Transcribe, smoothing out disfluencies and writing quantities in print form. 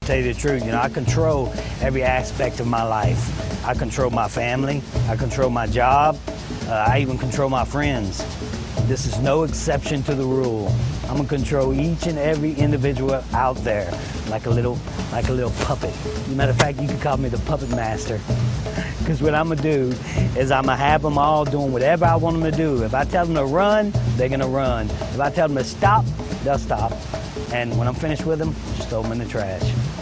Tell you the truth, I control every aspect of my life. I control my family, I control my job, I even control my friends. This is no exception to the rule. I'm gonna control each and every individual out there like a little puppet. As a matter of fact, you can call me the puppet master. Because what I'm gonna do is I'm gonna have them all doing whatever I want them to do. If I tell them to run, they're gonna run. If I tell them to stop, they'll stop. And when I'm finished with them, just throw them in the trash.